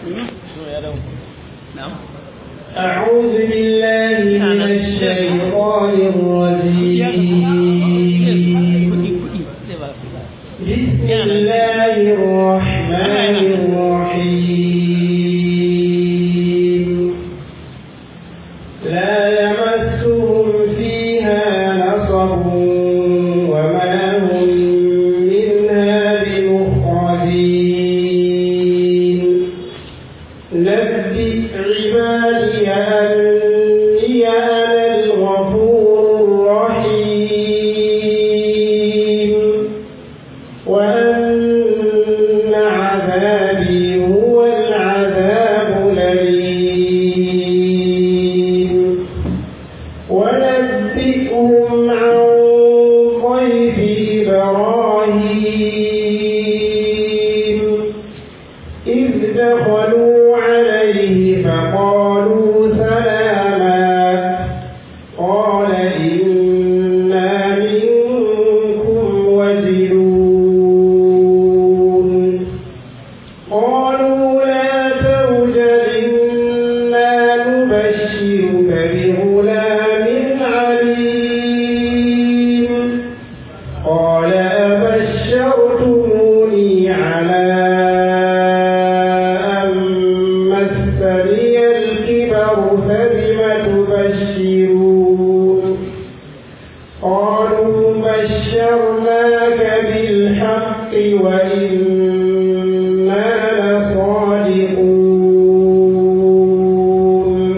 أعوذ بالله من الشيطان الرجيم. بسم الله الرحمن الرحيم. لا يمسهم فيها نصب وما هم منها بمخرجين. نبئ عبادي أني أنا الغفور الرحيم وأن عذابي هو العذاب الأليم. ونبئهم عن ضيف إبراهيم إذ دخلوا عليه فقالوا سلاما قال إنا منكم وجلون. قالوا لا توجل إنا نبشرك بغلام عليم. قال أبشرتموني على أن مسني الكبر فبم تبشرون. قالوا بشرناك بالحق وإنا لصادقون.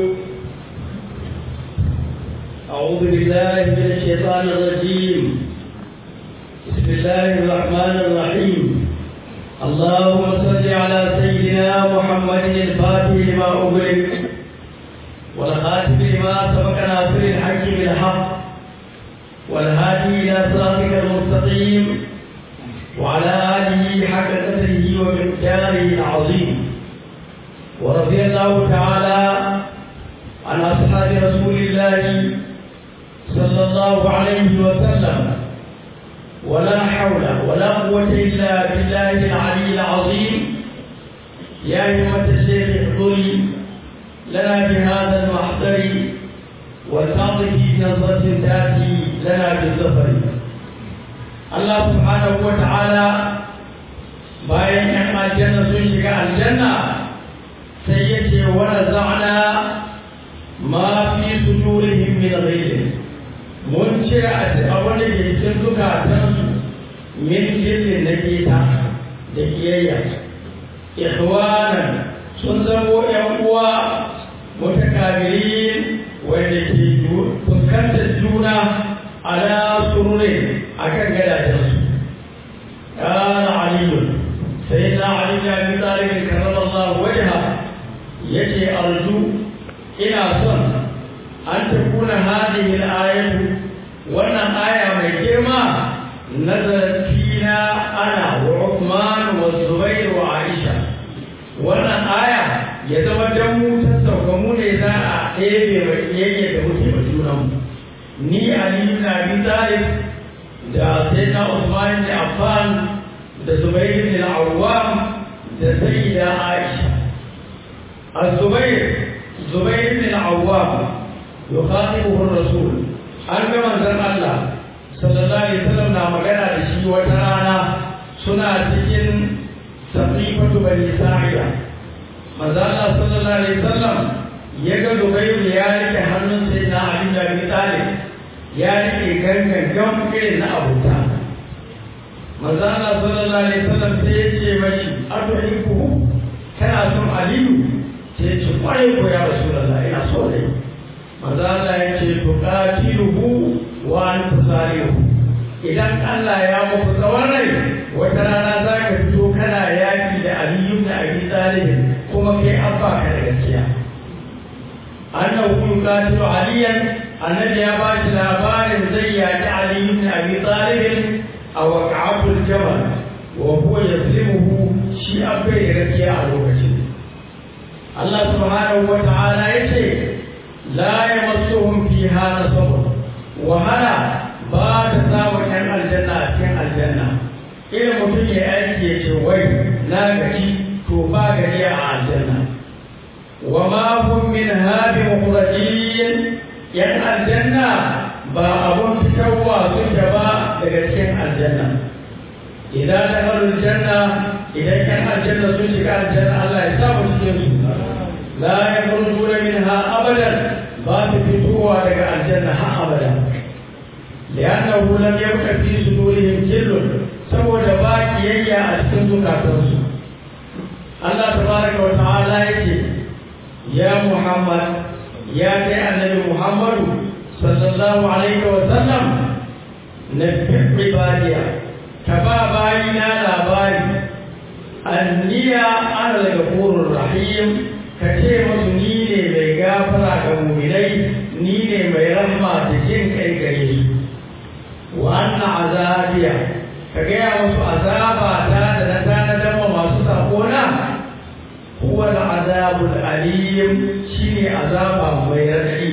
أعوذ بالله من الشيطان الرجيم. بسم الله الرحمن الرحيم. اللهم صل على سيدنا محمد الفاتح لما أغلق والخاتم لما سبق ناصر الحق بالحق والهادي إلى صراطك المستقيم وعلى آله حق قدره ومقداره العظيم. ورضي الله تعالى عن أصحاب رسول الله صلى الله عليه وسلم. ولا حول ولا قوة إلا بالله العلي العظيم. يا أيها الشيخ احضري لنا بهذا المحضر وتعطي بنظرة تأتي لنا بالظفر. الله سبحانه وتعالى bayan ‘yan aljanna sun shiga aljanna sai ya ce wa naza'na ma fi sudurihim min ghillin. mun cire a abin da ke cikin zukatansu min gillin na keta da kiyayya. Ikhwanan sun zamo ‘yan uwa mutakabilin wanda ke fuskantar juna ala sururin akan gadajensu. قال علي سيدنا علي بن ابي طالب كرم الله وجهه يجي ارجو الى صن ان تكون هذه الايه وانا ايه من جرما نزلت فينا انا وعثمان والزبير وعائشه. وانا ايه يتوجموا تسوكمون اذا ايه بيجي تمشي بجونهم ني علي بن ابي طالب da sayyidina Usman bin Affan da Zubair bin Al-Awwam da sayyida Aisha. Zubair bin Al-Awwam yukhatibuhu ar-Rasul. An ga manzon Allah sallallahu alaihi wasallam na magana da shi wata rana suna cikin safifatu bani Sa'ida. Manzon Allah sallallahu alaihi wasallam ya ga Zubair ya rike hannun sayyidina Ali bin Abi Talib ya rike gangan irin na abuta. Manzo Allah sallallahu alaihi wasallam sai ya ce mashi atuhibu kana son Aliyu? Sai ya ce kwarai ko ya Rasulullah ina so ne. Manzo Allah ya ce tuqatiluhu wa anta salihu. Idan Allah ya muku tsawon rai wata rana za ka fito kana yaki da Aliyu da Abi Talib kuma kai abba ka da gaskiya. Annahu yuqatilu Aliyan annabi ya ba shi labarin zai yaki Ali ibn Abi Talib a waqa'atul Jamal wa huwa yaslimuhu shi abai da gaskiya a lokacin. Allah subhanahu wa ta'ala yace la yamassuhum fiha nasab wahala ba ta samun ‘yan aljanna a cikin aljanna. Irin mutum ya aiki ya ce wai na gaji to ba gari a aljanna. وما هم منها بمخرجين yan aljanna ba abun fitowa suke ba daga cikin aljanna idan dakhalul janna idan yan aljanna sun shiga aljanna Allah ya sa mu cikin su la yakhrujuna minha abadan ba su fitowa daga aljanna har abada li'annahu lam yabqa fi sudurihim jillun saboda ba kiyayya a cikin zukatansu Allah tabaraka wa ta'ala yake ya Muhammad ya kai annabi Muhammadu sallallahu alaihi wa sallam nabbi ibadiya ka ba bayina labari anniya ana al-ghafurur rahim ka ce musu ni ne mai gafara ga mu'minai ni ne mai rahma da jin kai gare su wa anna azabiya ka ga musu azaba ta da na tanadar masu sakona huwa al-azabul alim shine azaba mai radadi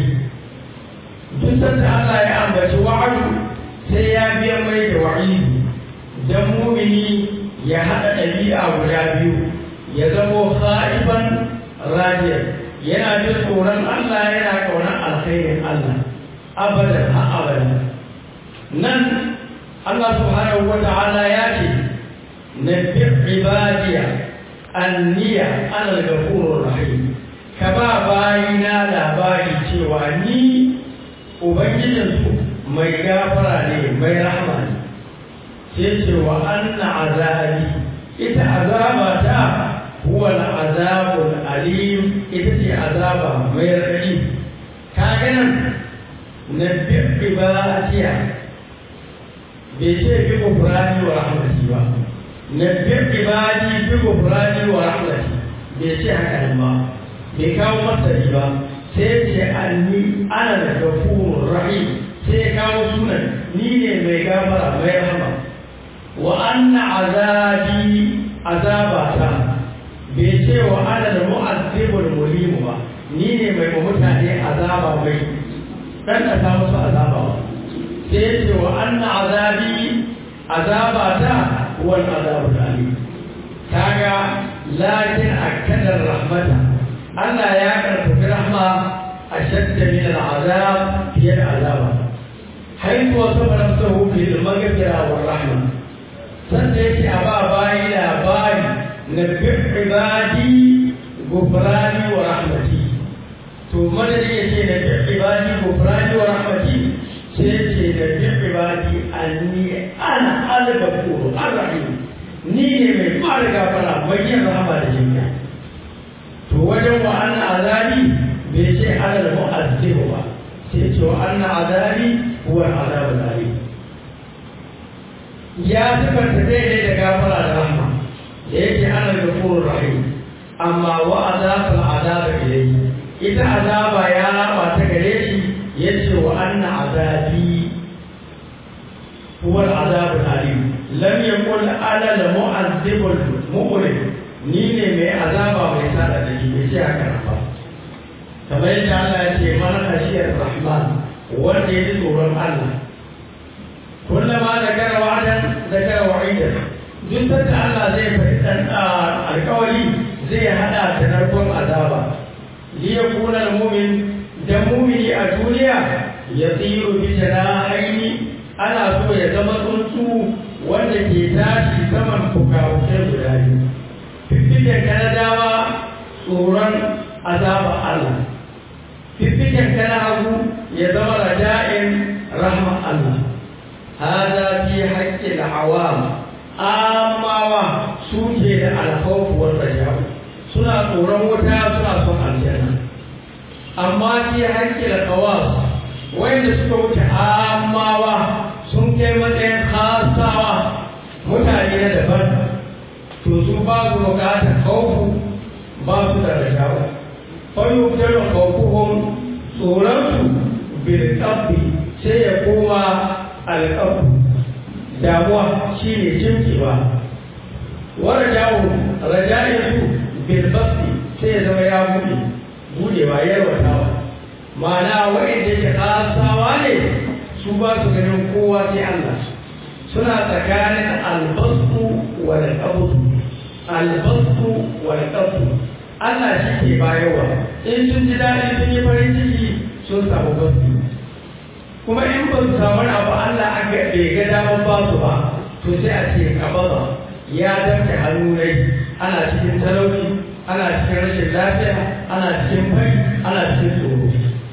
duk sanda Allah ya ambaci wa'adu sai ya biya mai da wa'idi dan mu'mini ya hada dabi'a guda biyu ya zamo khaifan radiyan yana jin tsoron Allah yana kaunar alkhairin Allah abadan ha abadan nan Allah subhanahu wa ta'ala ya ce nabbi ibadiya anniya ana al-ghafurur rahim ka ba bayina labari cewa ni ubangijinsu mai gafara ne mai rahama ne sai cewa anna azabi ita azaba ta huwa al-azabul alim ita ce azaba mai radadi ka ganin nabbi ibadiya bai ce bi gufrani wa rahmati ba nabbi ibadi bi gufrani wa rahmati bai ce haka nan ba bai kawo masari ba sai ce anni ana da gafurur rahim sai kawo sunan ni ne mai gafara mai rahama wa anna azabi azabata bai ce wa ana da mu'azzibul mulim ba ni ne mai mutane azaba mai dan da ta musu azaba ba sai ce wa anna azabi azabata wal azabul alim kaga lakin akadar rahmata Allah ya karfafi rahma ashadda min al'azab fiye da azaba haitu wasu nafsuhu bil maghfira war rahma sanda yake a ba bayi labari na bi ibadi gufrani wa rahmati to madadin yake na bi ibadi gufrani wa rahmati sai ce da bi ibadi anni ana al-ghafur ar-rahim ni ne mai fara gafara mai yin rahama da jinka to wajen wa anna azabi bai ce alal mu'azzibu ba sai ce wa anna azabi huwa al-azab al-alim ya sifanta daidai da gafara da rahma da yake alal ghafurur rahim amma wa azab al-azab ilayhi ita azaba ya raba ta gare shi yace wa anna azabi huwa al-azab al-alim lam yaqul alal mu'azzibul mu'min ni ne mai azaba mai sada da shi bai ce haka ba kamar yadda Allah ya ce mana khashiyar rahman wanda ya ji tsoron Allah kullama da gara wa'adan da gara wa'idan duk da Allah zai faɗi dan alƙawari zai hada da narkon azaba li yakuna al-mu'min da mu'mini a duniya ya tsiru bi janahaini ana so ya zama tsuntsu wanda ke tashi saman fuka-fukai guda biyu fiffiken kana dama tsoron azaba Allah fiffiken kana hagu ya zama raja'in rahma Allah hada fi haqqil awam amawa su ke da alkhawf wal raja'u suna tsoron wuta suna son aljanna amma fi haqqil qawas wanda suka wuce amawa sun kai matsayin khasawa mutane na daban to su ba su bukatar khawfu ba su da rajawa fayyuktar khawfuhum tsoronsu bil qabbi sai ya koma alqab damuwa shine jinkiwa wa rajawu rajaisu bil basti sai ya zama ya budewa yarwatawa ma'ana wa'inda yake kasawa ne su ba su ganin kowa sai Allah suna tsakanin albastu wal qabd albastu wal qabd Allah shi ke bayarwa. In sun ji daɗi sun yi farin ciki sun samu basu, kuma in ba su samu abu Allah an ga bai ga damar ba su ba, to sai a ce kababa ya damke hannu rai. Ana cikin talauci, ana cikin rashin lafiya, ana cikin fari, ana cikin tsoro.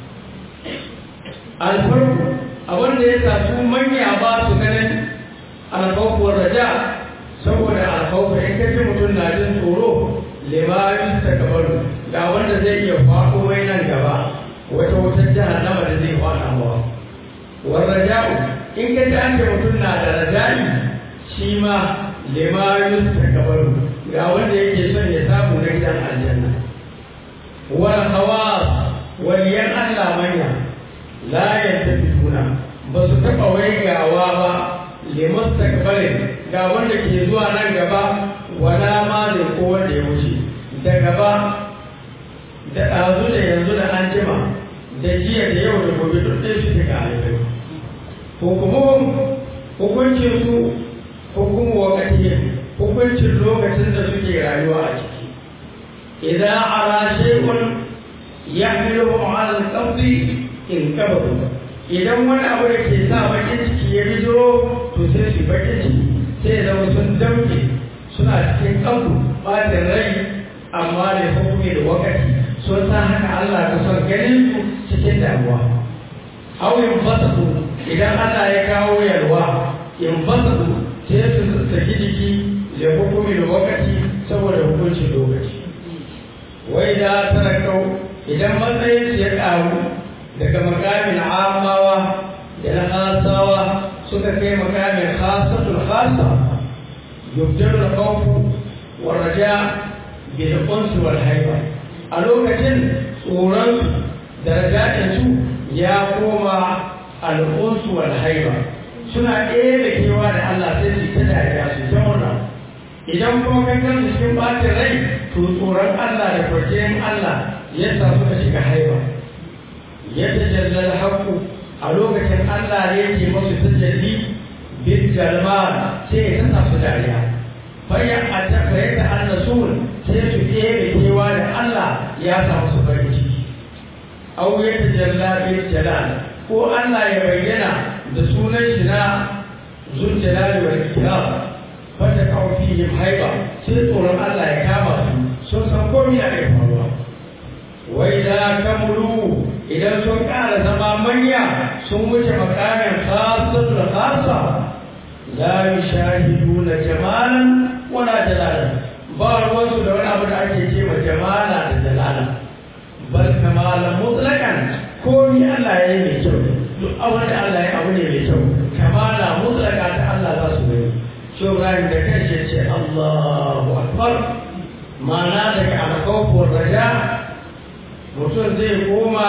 Alfarku abin da ya sa su manya ba su ganin alfawkuwar raja, saboda alfawku in kaji mutum na jin tsoro limarin ta gabaru ga wanda zai iya faɗo mai nan gaba, wata wutar jahannama da zai faɗa mawa. War raja'u in kaji an ce mutum na da raja'i shi ma limarin ta gabaru ga wanda yake son ya samu na gidan aljanna. Wal hawas waliyan Allah manya la yantafituna ba su taɓa waigawa ba limustaqbalin ga wanda ke zuwa nan gaba, wala ma da ko wanda ya wuce da gaba, da ɗazu da yanzu da an jima, da jiya da yau da gobe duk ɗaya su ga alifai. Hukuncin su hukumu wakati, hukuncin lokacin da suke rayuwa a ciki. Idan ara shay'un yahmiluhu ala al-qabdi in kabatu, idan wani abu da ke sa bakin ciki ya bijiro to sai su bakin ciki, sai zama sun damke suna cikin kanku ɓatin rai, amma da hukumi da wakati sun san haka Allah ka son ganin su cikin damuwa. Hau in fasadu idan Allah ya kawo yalwa in fasadu sai su saki jiki da hukumi da wakati saboda hukuncin lokaci. Wai da tarakau idan matsayin ya ƙaru daga makamin amawa da na khasawa suka kai makamin khasatul khasa, yubdalu al-khawfu wa raja bil unsi wal haiba. A lokacin tsoron da raja'in su ya koma al-unsi wal haiba, suna ɗaya kewa da Allah sai su ta dariya su ta murna. Idan kuma kankan su cikin ɓacin rai to tsoron Allah da kwanciyar Allah ya sa suka shiga haiba. Yadda jallal haƙƙu a lokacin Allah ne ke masu tajalli bil jalmal sai ya sa su dariya. Bayan a tafiye da annasul sai su ɗebe kewa da Allah ya sa musu farin ciki. Au ya tajalla bil jalal ko Allah ya bayyana da sunan shi na zul jalali wal ikram, fata kawo fihim haiba sai tsoron Allah ya kama su sun san komai na da faruwa. Wai da kamulu idan sun ƙara zama manya sun wuce makamin khasatul khasa, la yushahiduna jamalan wala jalalan, ba ruwansu da wani abu da ake ce ma jamala da jalala, bal kamalan mutlaqan komai Allah ya yi mai kyau, duk abin da Allah ya abu ne mai kyau, kamala mutlaqa ta Allah za su gani. Shi Ibrahim da kanshi ce Allahu akbar, ma'ana daga alkhawfur raja mutum zai koma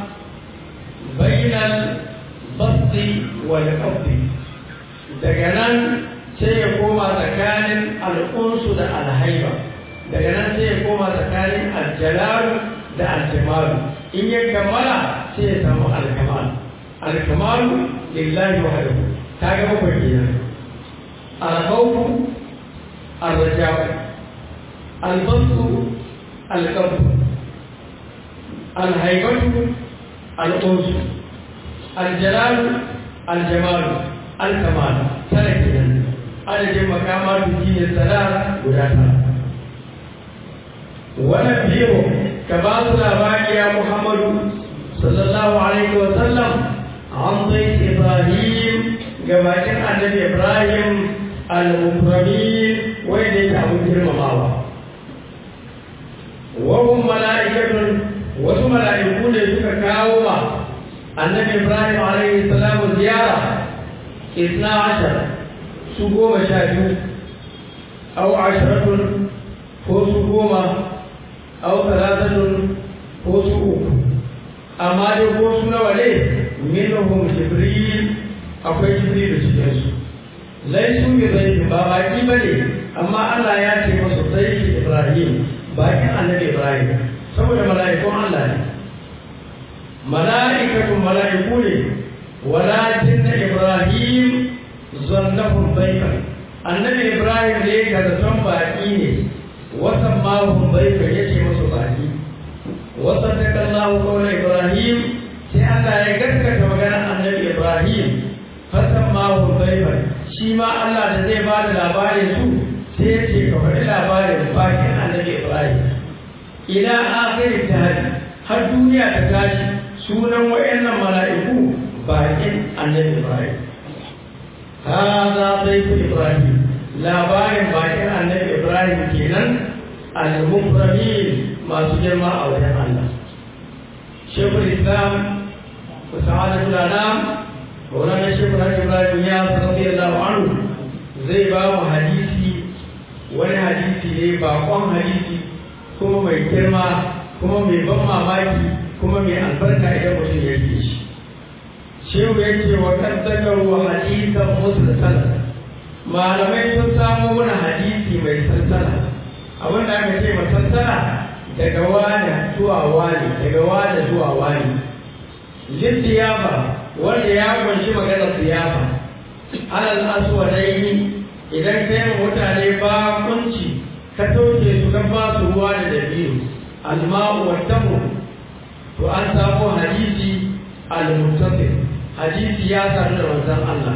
bainal basti wal qabdi, daga nan sai ya koma tsakanin al'unsu da alhaiba, daga nan sai ya koma tsakanin aljalalu da aljamalu. In ya kammala sai ya samu alkamalu. Alkamalu lillahi wahdahu, ta ga bakwai kenan. Alkhawfu arraja'u, albastu alqabdu, alhaibatu al'unsu, aljalalu aljamalu alkamalu. Tare kenan adadin makamatu dinin salat guda tara. Wannan biyu ka ba su labari ya Muhammadu sallallahu alaihi wa sallam an zai Ibrahim gabatin annabi Ibrahim al-mukramin wanda yake abin girmamawa. Wahum mala'ikatun, wasu mala'iku ne suka kawo ma annabi Ibrahim alaihi salamu ziyara 12 su 12 au 10 ko su 10 au 3 ko su 3, amma dai ko su nawa ne minhum Jibril, akwai Jibril cikin su. Laisu bi zai ba baki bane, amma Allah ya ce masa sai Ibrahim bakin annabi Ibrahim saboda mala'ikun Allah ne. Mala'ikatun mala'iku ne, walakin na Ibrahim zannahun baikan. Annabi Ibrahim da ya zaton baƙi ne wasan mahun bai yace musu baki wasan da kallahu kawai Ibrahim sai Allah ya gaskata maganar annabi Ibrahim fasan mahun bai shi ma Allah da zai ba da labarin su sai ya ce ka faɗi labarin bakin annabi Ibrahim ila akhirin tahadi har duniya ta tashi sunan wayannan mala'iku bakin annabi Ibrahim hada baitu Ibrahim labarin bakin annabi Ibrahim kenan al-mukramin masu girma a wajen Allah Shaykhul Islam wa Sa'adatul Anam Maulana Shaykhul Ibrahim ya radiyallahu anhu zai ba mu hadisi wani hadisi ne bakon hadisi kuma mai girma kuma mai ban mamaki kuma mai albarka idan mutum ya yi shi shehu ya ce wa kan zakaru hadisan musalsala malamai sun samu mana hadisi mai salsala abin da aka ce masalsala daga wani zuwa wani daga wani zuwa wani lissiyafa wanda ya kunshi maganar siyafa alal aswadaini idan kai mutane ba kunci ka tauke su kan ba su ruwa da dabiru alma'u wa tamu to an samu hadisi al-muttasil hadisi ya sanu da manzon Allah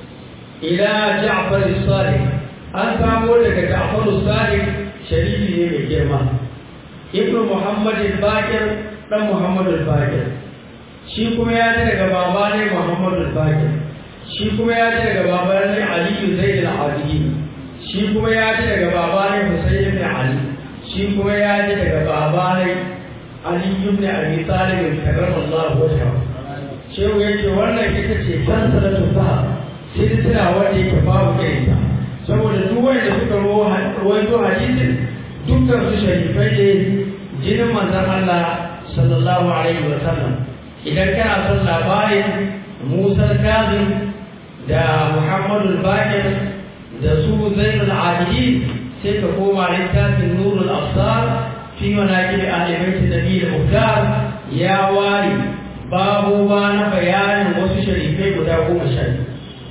ila Ja'far as-Sadiq an samu daga Ja'far as-Sadiq sharifi ne mai girma ibnu Muhammad al-Baqir dan Muhammad al-Baqir shi kuma ya ji daga baba ne Muhammad al-Baqir shi kuma ya ji daga baba ne Ali Zaid al-Abidin shi kuma ya ji daga baba ne Husayn ibn Ali shi kuma ya ji daga baba ne Ali ibn Abi Talib karramallahu wajhahu shehu yake wannan ita ce sansalatu sa silsila wanda yake babu irinta saboda duk wanda suka rawaito hadisin dukkan su sharifai ne jinin manzon Allah sallallahu alaihi wa sallam idan kana son labarin Musa al-Kazim da Muhammadu al-Baqir da su Zainul Abidin sai ka koma littafin Nurul Absar fi manaqib ahli bait Nabi al-Mukhtar ya wari babu ba na bayanin wasu sharifai guda 10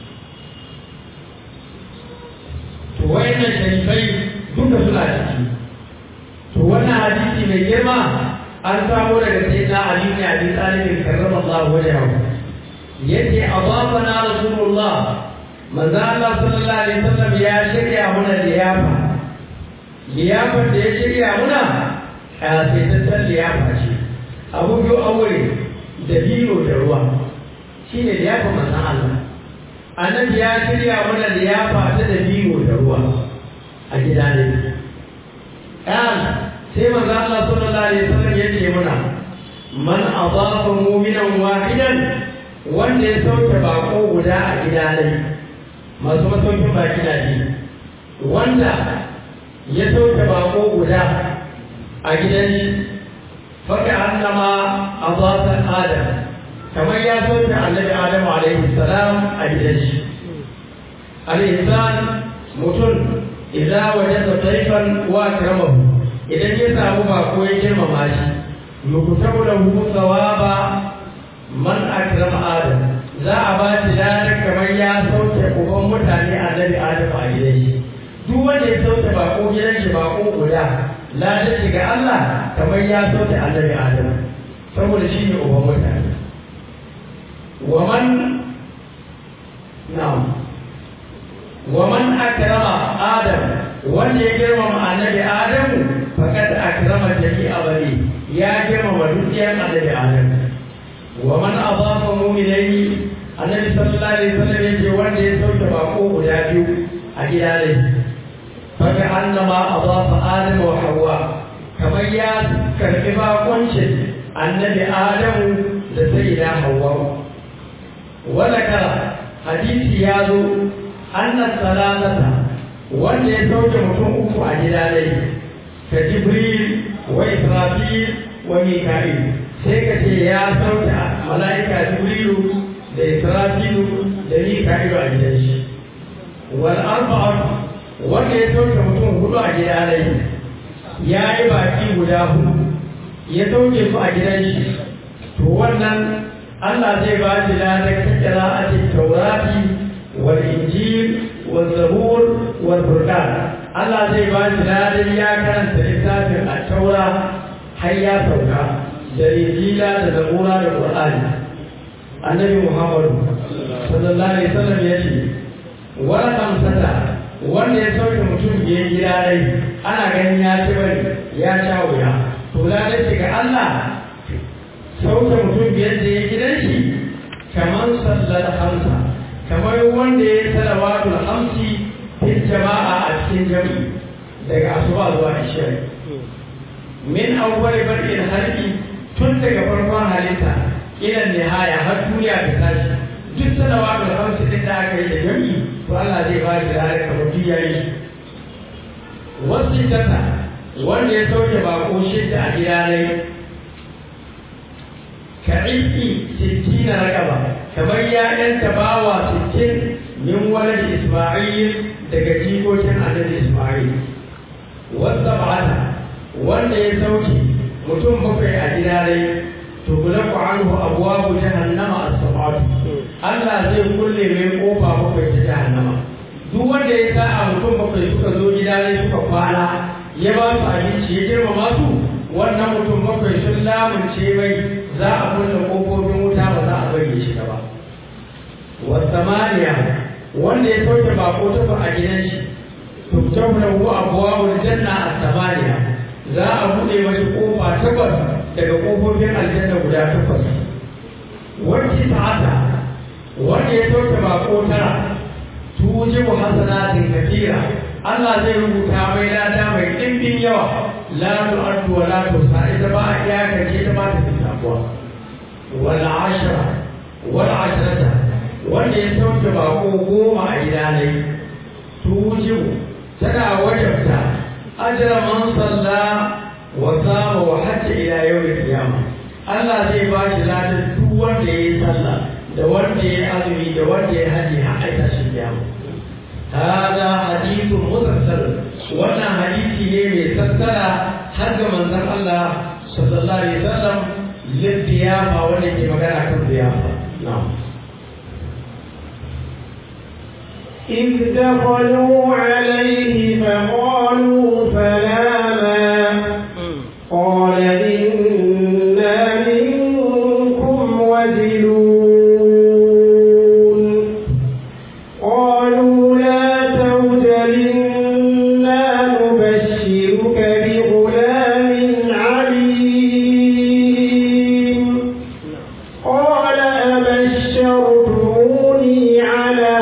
to wayannan sharifai duka suna ciki to wannan hadisi mai girma an samu daga sayyidina Ali ibn Abi Talib karramallahu wajhahu yace adafana rasulullah manzo Allah sallallahu alaihi wasallam ya shirya muna liyafa liyafar da ya shirya muna sai liyafa ce abu biyu aure da biro da ruwa shine liyafa manzo Allah annabi ya shirya muna liyafa ta da biro da ruwa a gida ne sai manzo Allah sallallahu alaihi wasallam ya ce muna man adafa mu'minan wahidan wanda ya sauke bako guda a gida ne masu masaukin baki na biyu wanda ya sauke bako guda a gidan shi faka annama adafa adam kamar ya sauke annabi Adamu alaihi salam a gidan shi al-insan mutum idza wajada tayfan wa akramahu idan ya samu bako ya girmama shi yukutabu lahu thawaba man akrama adam za a ba shi ladan kamar ya sauke uban mutane annabi Adamu a gidan shi duk wanda ya sauke bako gidan shi bako guda ladan shi ga Allah kamar ya sauke annabi Adamu saboda shi ne uban mutane ومن أكرم آدم wanda ya girmama annabi Adamu faqad akrama jami'a bani ya girmama dukiyar annabi Adamu wa man adafa mu'minai annabi sallallahu alaihi wasallam yake wanda ya sauke bako guda biyu a gida ne faka annama adafa Adamu wa Hawwa kamar ya karbi bakoncin annabi Adamu da sayyida Hawwa wala kara hadisi ya zo annas salatata wanda ya sauke mutum uku a gida ne ka Jibril wa Israfil wa Mika'il sai ka ce ya sauke mala'ika Jibrilu da Israfilu da Mika'ilu a gidan shi wal arba'atu wanda ya sauke mutum hudu a gida ne ya yi baki guda hudu ya sauke su a gidan shi to wannan Allah zai ba shi ladan qira'ati Taurati wal Injil wal Zabur wal Furqan Allah zai ba shi ladan ya karanta littafin at-taura har ya sauka da injila da zabura da qur'ani. Annabi Muhammad sallallahu alaihi wasallam ya ce wala kamsata wanda ya sauke mutum biyar gida rai ana ganin ya ci bari ya sha wuya to ladan shi ga Allah sauke mutum biyar da ya gidan shi kamar sallar hamsa kamar wanda ya salawatul hamsi fil jama'a a cikin jami'i daga asuba zuwa isha min awwal bar'il halqi tun daga farkon halitta ila nihaya har duniya ta tashi duk salawatul hamsi din da aka yi da jami'i to Allah zai ba shi ladan kamar yayi wasu tata wanda ya sauke bako shidda a gida ne ka'iki 60 raqaba kamar ya ɗanta bawa 60 min walad Isma'il daga jikokin annabi Isma'il wanda ba'ata wanda ya sauke mutum bakwai a gida dai to gulaku anhu abwabu jahannama as-sab'at Allah zai kulle mai kofa bakwai ta jahannama duk wanda ya sa a mutum bakwai suka zo gida dai suka kwana ya ba su abinci ya girmama su wannan mutum bakwai sun lamunce mai za a kulle kofofin wuta ba za a bari shi ba wasamaniya wanda ya sauke bako tafi a gidan shi tubtahu lahu abwabul janna as-samaniya za a bude mashi kofa takwas daga kofofin aljanna guda takwas wacce ta'ata wanda ya sauke bako tara tujibu hasanatin kathira Allah zai rubuta mai lada mai dimbin yawa la tu'addu wa la tuhsa ita ba a iyakace ta ba ta tsakuwa wal ashra wal ashrata wanda ya sauke bako 10 a gida ne tujibu tana wajabta ajra man salla wa sama wa hajja ila yawmil qiyamah Allah zai ba shi ladan duk wanda yayi sallah da wanda yayi azumi da wanda yayi haji har aita shi kiyama hada hadithun mutasal wannan hadisi ne mai tattara har ga manzon Allah sallallahu alaihi wasallam lidiyafa wanda ke magana kan diyafa na'am إذ دخلوا عليه فقالوا سلاما قال إنا منكم وجلون قالوا لا توجل إنا نبشرك بغلام عليم قال أبشرتموني على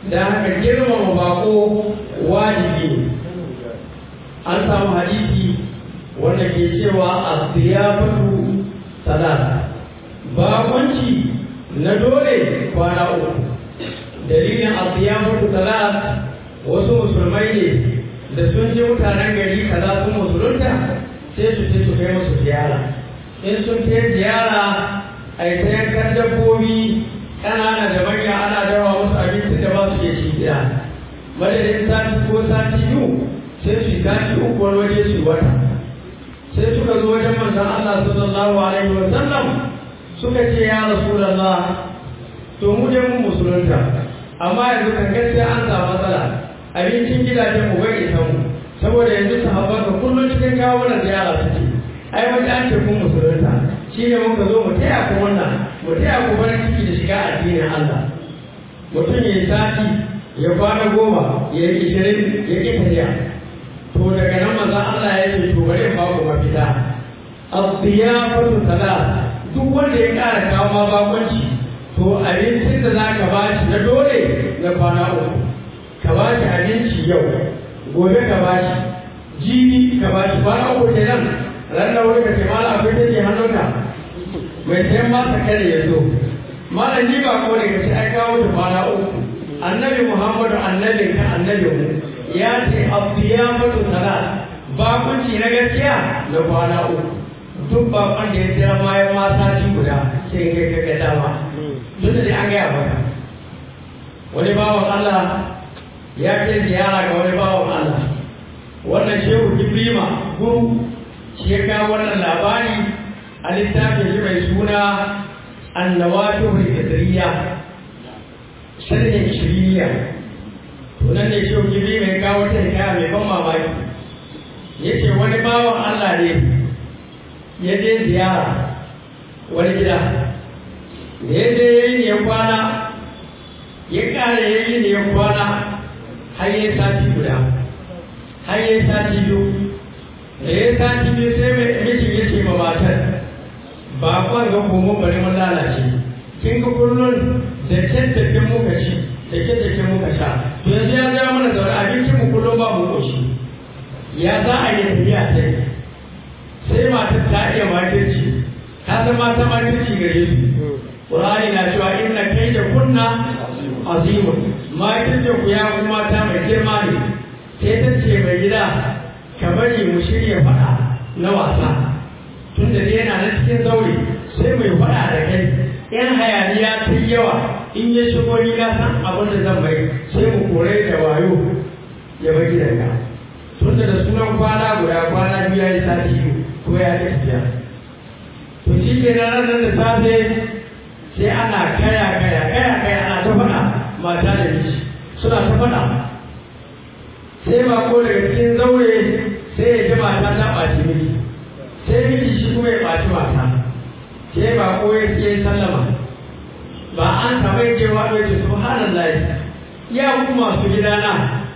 da haka girmama bako wajibi ne. An samu hadisi wanda ke cewa as-siyafatu salat, bakonci na dole kwana uku. Dalilin as-siyafatu salat, wasu musulmai ne da sun je mutanen gari kaza sun musulunta sai su ce su kai musu ziyara. In sun kai ziyara a yi ta yankan dabbobi ƙanana da manya ana dawa musu abincin da ba su ke ci gida. Madadin sati ko sati biyu sai su yi sati uku wani waje su wata. Sai suka zo wajen manzon Allah sallallahu alaihi wa sallam suka ce ya Rasulullah, to mu je mu musulunta, amma yanzu kan gaskiya an samu matsala, abincin gidajen mu bai isa mu, saboda yanzu sahabban ka kullum cikin kawo mana ziyara suke. Ai wani an ce kun musulunta, shi ne muka zo mu taya ku wannan, mu taya ku farin ciki da shiga addinin Allah. Mutum ya yi sati, ya kwana 10, ya yi 20, ya ƙi tafiya. To daga nan maza Allah ya ce to bari in ba ku mafita. As-siyafatu salat, duk wanda ya ƙara kawo ma bakonci, to abincin da za ka bashi na dole na kwana 3. Ka bashi abinci yau, gobe ka bashi, jibi ka bashi, kwana 3 kenan. Ranar wani ka ce mala akwai take hannunka mai sayan masa kare ya zo. Mala ni ba ko ne ka ce ai kawo ta kwana 3. Annabi Muhammadu annabin ka annabi mu ya ce as-siyafatu salat, bakunci na gaskiya na kwana 3. Duk bakon da ya jira bayan ma sati guda sai kai ka ga dama. Tun da dai an gaya maka. Wani bawan Allah ya kai ziyara ga wani bawan Allah. Wannan shehu Ibrima guru shi ya kawo wannan labari a littafin shi mai suna An-Nawatihul Qadriyya, sharhin Shiriyya. To nan ne shehu Ibrima ya kawo ta hikaya mai ban mamaki. Yace wani bawan Allah ne ya je ziyara wani gida. Da ya je yayi ne ya kwana, ya ƙara yayi ne ya kwana har yayi sati guda, har yayi sati biyu. Da ya sati biyu sai mijin ya ce ma matar, ba kwan ga komo bari mun lalace, kin ga kullun da kyan muka ci da kyan muka sha, to yanzu ya ja mana zaune abincin mu kullum ba mu koshi, ya za a yi tafiya sai matar ta iya makirci, ta san mata makirci gare su. Qur'ani na cewa inna kaida kunna azimun, makircin ku ya kuma ta mai girma ne. Sai ta ce mai gida, ka bari mu shirya faɗa na wasa, tun da dai yana na cikin zaure sai mai faɗa da kai. Yan hayaniya ta yawa, in ya shigo ni na san abin da zan bai, sai mu kore da wayo ya bar gidanka. Tun da sunan kwana guda, kwana biyu ya yi sati ko ya yi tafiya. To shi ke na ranar da safe sai ana kaya ana ta faɗa mata da miji suna ta faɗa. Sai ba ko daga cikin zaure sai ya ji mata ta ɓaci miji, sai miji shi kuma ya ɓaci mata. Sai ba ko ya ce sallama, ba an kamar cewa ɗaya ce subhanallah, ya ku masu gidana,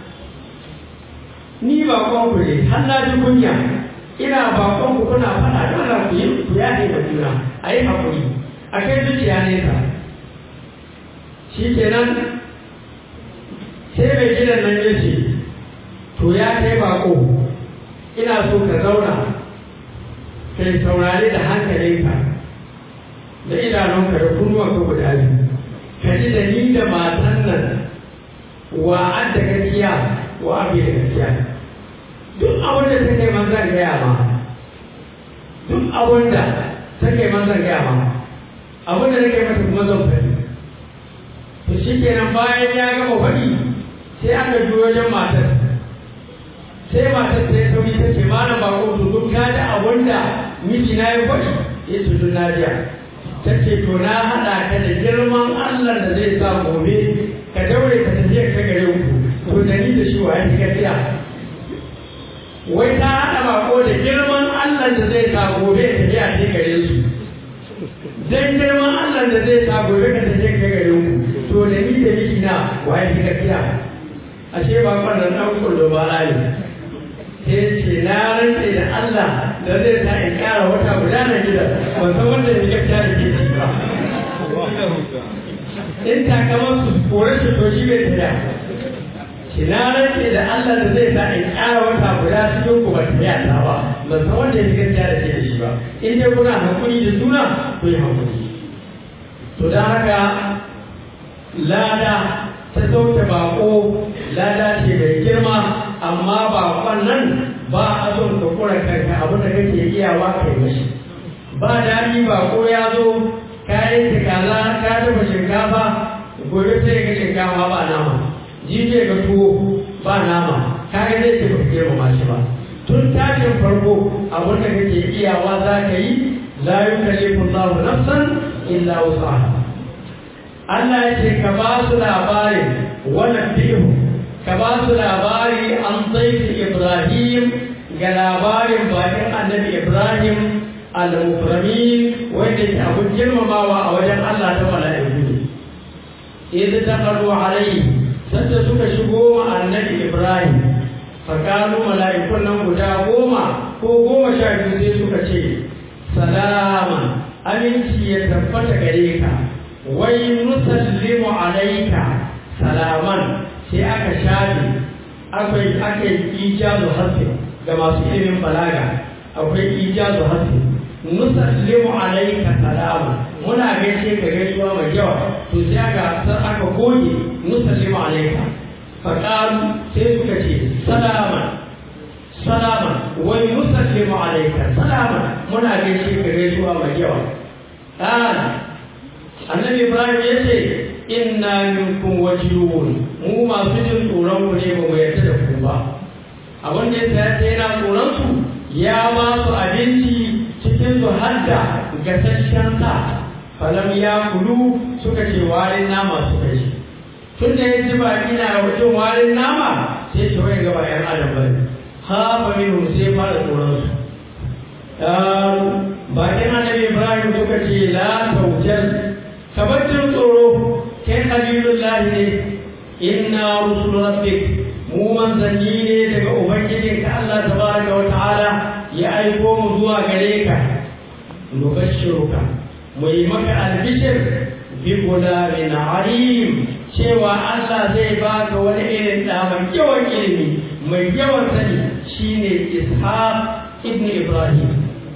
ni ba ku ne har na ji kunya, ina bakon ku kuna faɗa dole ku yi ku yaɗe da juna, a yi haƙuri a kai zuciya nesa. Shi kenan sai mai gidan nan ya ce, to ya kai bako, ina so ka zauna kai saurari da hankalinka da idanunka da kunnuwanka guda biyu, ka ji da ni da matan nan wa an da gaskiya wa abin da gaskiya. Duk abin da ta kai manzan gaya ma, duk abin da ta kai manzan gaya ma, abin da nake mata kuma zan faɗi. To shi kenan bayan ya gama faɗi sai aka ji wajen matar. Sai matar ta yi sauri ta ce malam ba ko duk ka da abin da miji na yi faɗi, ya ce duk na jiya. Ta ce to na haɗa ka da girman Allah da zai sa gobe ka daure ka tafiya ka gare ku, to da ni da shi wa ya fi gaskiya. Wai ta haɗa bako da girman Allah da zai sa gobe ka tafiya ka gare su. Dan girman Allah da zai sa gobe ka tafiya ka gare ku, to da ni da miji na wa ya fi gaskiya. Ashe ba kwanan ɗan kullo ba ne. Sai ce na rantse da Allah da zai sa in ƙara wata guda na gida, ban san wanda ya gaskiya da ke ci ba. in takamar su kore shi to shi bai tafiya shi na rance da Allah da zai sa in ƙara wata guda cikin ku ba tafiya ta ba ban san wanda ya gaskiya da ke da shi ba in dai kuna hakuri da juna to yi hakuri to don haka lada ta sauke bako lada ce mai girma amma bakon nan ba a son ka kura kanka abin da kake iyawa kai mashi ba daɗi bako ya zo kayan ta kaza ka dafa shinkafa gobe sai ga shinkafa ba nama jije ga tuwo ba nama kaga zai ce ba girmama shi ba tun tashin farko abin da kake iyawa za ka yi la yukallifu Allahu nafsan illa wus'aha Allah ya ce ka ba su labarin wannan biyu ka ba su labari an zaifi Ibrahim ga labarin bakin annabi Ibrahim al-mukramin wanda ke abin girmamawa a wajen Allah ta mala'iku idan ta karu alai sanda suka shigo annabi Ibrahim fakalu mala'ikun nan guda 10 ko 12 sai suka ce salama aminci ya tabbata gare ka wai nusallimu alaika salaman sai aka shafi akwai ijazu hafi ga masu ilimin balaga akwai ijazu hafi nusallimu alaika salama muna gaishe ka gaisuwa mai yawa to sai aka goge nusallimu alaika faqalu sai suka ce salama wai nusallimu alaika salama muna gaishe ka gaisuwa mai yawa annabi Ibrahim ya ce inna minkum wajilun mu masu jin tsoron ku ne ba mu yarda da ku ba abin da ya yana tsoron su ya ba su abinci cikin su hadda gasasshen sa falam ya kulu suka ce warin nama suka ci tun da ya ji baki na wajen warin nama sai ce wai gaba yan adam ba ha ba minhum sai fara tsoron su bakin annabi Ibrahim suka ce la taujal kabatin tsoro kai khalilullah ne inna rusul rabbik mu manzanni ne daga ubangijin ka Allah tabaraka wa ta'ala ya aiko mu zuwa gare ka nubashshiruka mu yi maka albishir bi gulamin alim cewa Allah zai baka wani irin da mai yawan ilimi mai yawan sani shine Ishaq ibn Ibrahim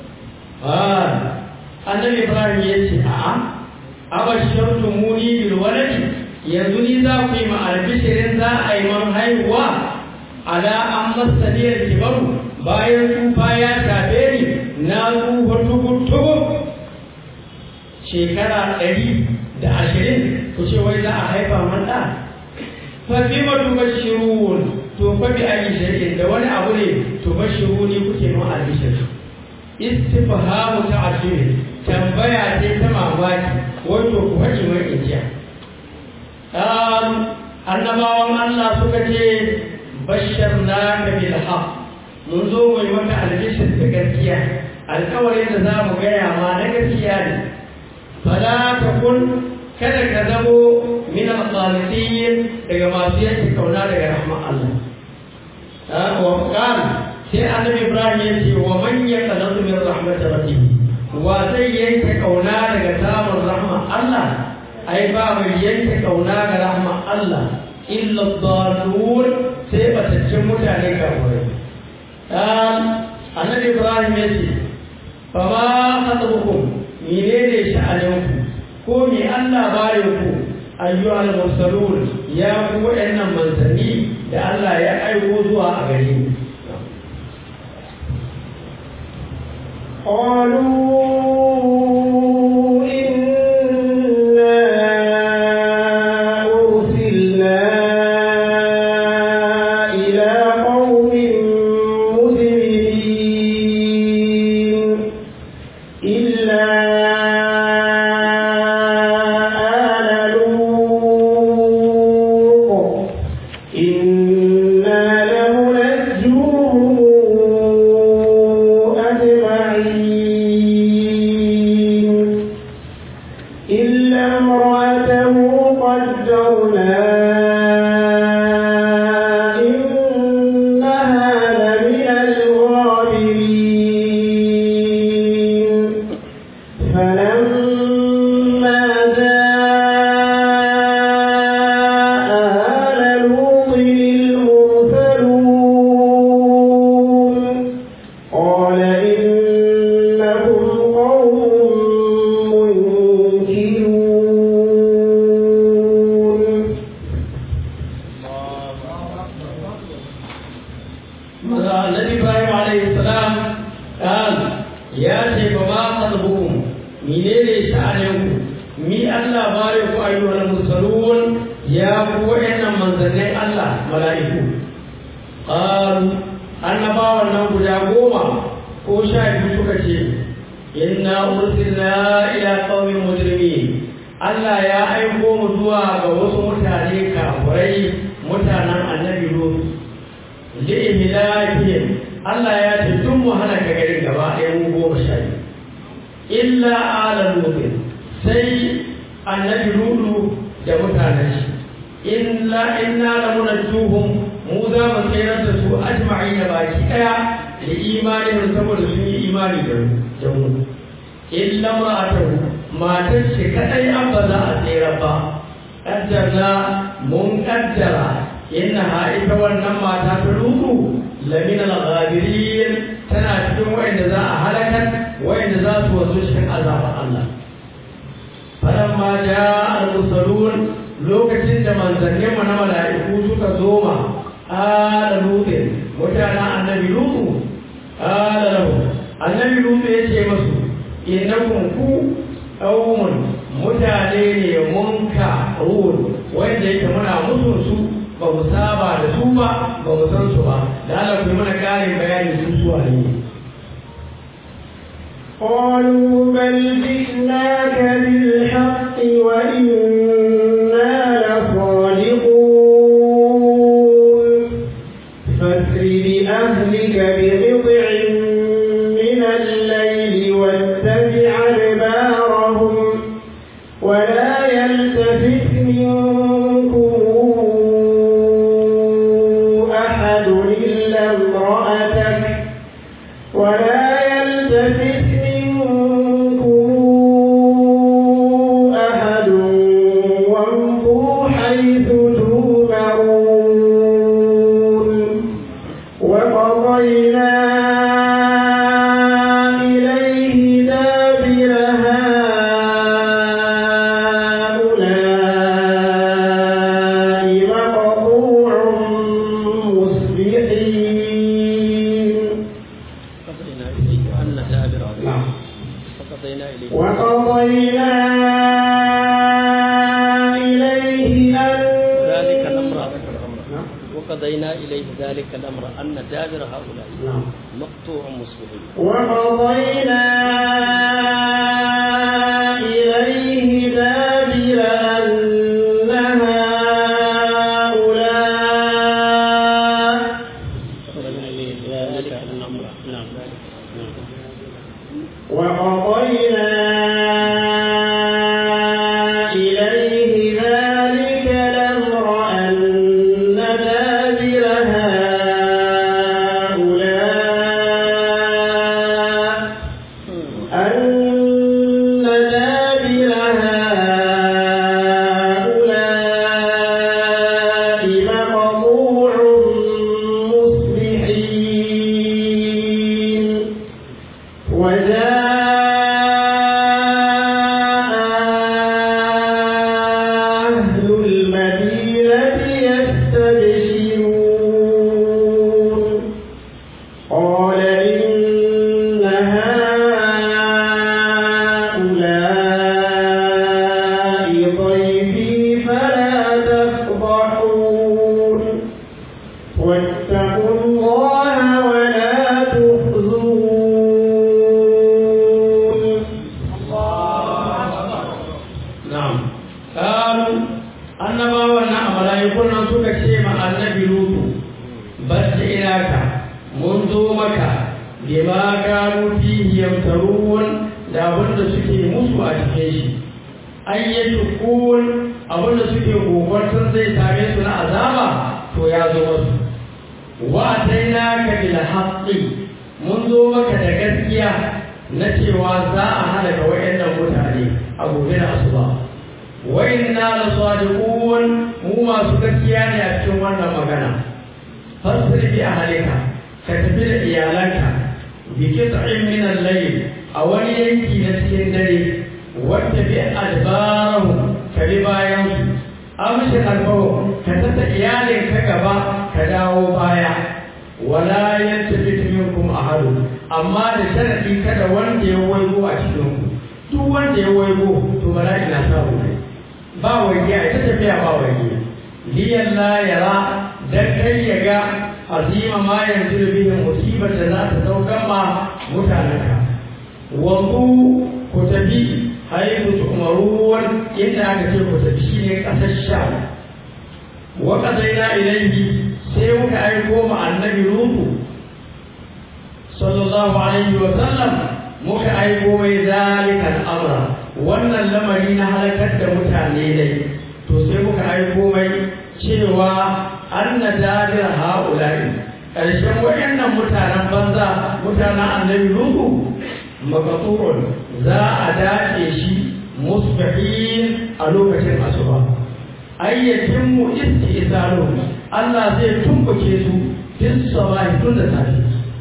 annabi Ibrahim ya ce a'a abashirtu muni bil waladi yanzu ni za ku yi ma'arbishirin za a yi man haihuwa ala an masaniyar kibaru bayan tsufa ya shafe ni na tsufa tubu shekara 120 ku ce wai za a haifa man ɗa fa fi ma tubashirun to fa bi ayi shay'in da wani abu ne tubashiruni kuke man albishir istifhamu ta'jil tambaya ce ta mamaki wato ku faɗi mai injiya annabawan Allah suka ce bashar na ka bil haq mun zo mai maka albishir da gaskiya alƙawarin da za mu gaya ma na gaskiya ne fala takun kada ka zamo min al-qanitin daga masu yanke kauna daga rahman Allah wa qala sai annabi Ibrahim ya ce wa man yaqnatu min rahmatir rabbih wa zai yanke kauna daga samun rahman Allah ai ba mai yanke kauna ga rahman Allah illa dhalun sai bataccen mutane kafirai annabi Ibrahim ya ce fa ma khatabukum menene sha'aninku ko me Allah bare ku ayyuhal mursalun ya ku waɗannan manzanni da Allah ya aiko zuwa a gare mu قالوا إنا أرسلنا إلى قوم مجرمين إلا آل لوط إنا لمنجوهم أجمعين annabi Ibrahim alaihi salam ya ce ba ma qalbukum menene sha'aninku mi Allah bare ku ayyuhal mursalun ya ku wa'annan manzannin Allah mala'iku qalu annabawan nan guda 10 ko 12 suka ce inna ursilna ila qaumin mujrimin Allah ya aiko mu zuwa ga wasu mutane kafirai mutanen annabi Lut li ihlakihim Allah ya ce tun mu halaka garin gaba ɗaya mu 12 illa ala Lut sai annabi Lut da mutanen shi inna lamunajjuhum mu za mu tsayar da su ajma'ina baki daya da imanin saboda sun yi imani da mu illa ma'atahu matar shi kadai an ba za a tsira ba kaddarna mun kaddara innaha ita wannan mata ta Lutu lamina al-ghabirin tana cikin wa'anda za a halakar wa'anda za su wazo cikin azabar Allah falamma ja'a al-mursalun lokacin da manzannin mu na mala'iku suka zo ma ala lutin mutanen annabi Lutu ala lahu annabi Lutu ya ce masu innakum ku qaumun mutane ne munkarun wanda yake muna musun su ba mu saba da su ba ba mu san su ba da Allah ku mana ƙarin bayani su suwa ne قالوا بل جئناك بالحق وإنا لصادقون فاسر بأهلك بقطع من الليل واتبع أدبارهم ولا يلتفت منكم أحد إلا امرأتك ولا يلتفت ذلك الأمر أن دابر هؤلاء مقطوع مصبحين وقضينا إليه دابر أن هؤلاء ذلك الأمر وقضينا wala yaltafi amma da sharadi kada wanda ya waigo a cikin ku duk wanda ya waigo to bala'i na samu ne ba waje a tafiya ba waje liyan la yara dan kai ya ga azima ma yanzu bihin musibar da za ta saukan ma mutanenka wanzu ku tafi haifu tu'marun inda aka ce ku tafi shine kasar sha wa qadaina ilayhi sai muka aiko ma annabi Lutu sallallahu alaihi wa sallam muka aiko mai zalikan amra wannan lamari na halakar da mutane dai to sai muka aiko mai cewa anna dabir haula'i ƙarshen wayannan mutanen banza mutanen annabi Lutu maqturun za a dace shi musbihin a lokacin asuba ayyatin mu istisalu Allah zai tumbuke su bis sabahi tun da safe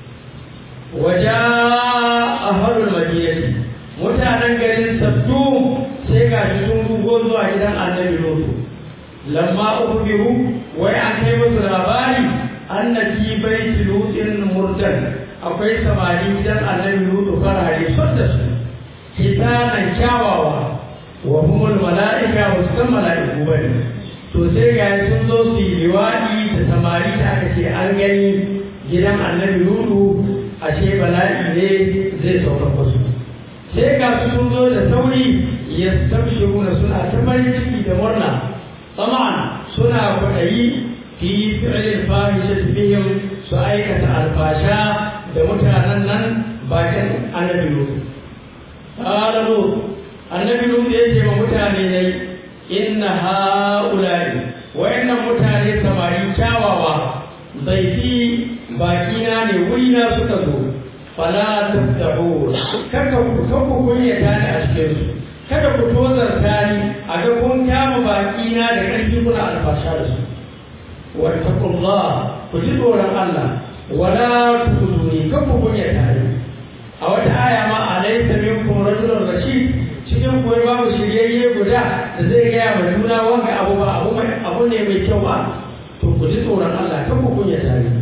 waja ahlul madinati mutanen garin Sabtu sai ga sun rugo zuwa gidan annabi Lutu lamma ukhbiru wai an kai musu labari annabi baiti lutin murdan akwai samari gidan annabi Lutu farare son da su hitanan kyawawa wa humul mala'ika wa sun mala'iku bane to sai ga sun zo su yi liwadi da samari da aka ce an gani gidan annabi Lutu ashe bala'i ne zai sauka musu sai ga su sun zo da sauri yastabshiruna suna ta farin ciki da murna طبعا سنة وحي في فعل الفاحشة بهم سأيكة الفاشاء دمتانا باكن النبي لوط قال لوط النبي لوط يجب متاني إن هؤلاء وإن متاني سماري شاواوا ضيفي باكينا لولينا سكتوا فلا تفتحون كفوا كنية تاني أشكروا kada ku tozarta ni a ga kun kama baki na da ƙarfi kuna alfasha da su wattaqullah ku ji tsoron Allah wala tuquduni kan ku kunya tare a wata aya ma alaysa minkum rajulun rashid cikin ku babu shiryayye guda da zai gaya ma juna wanga abu ne mai kyau ba to ku ji tsoron Allah kan ku kunya tare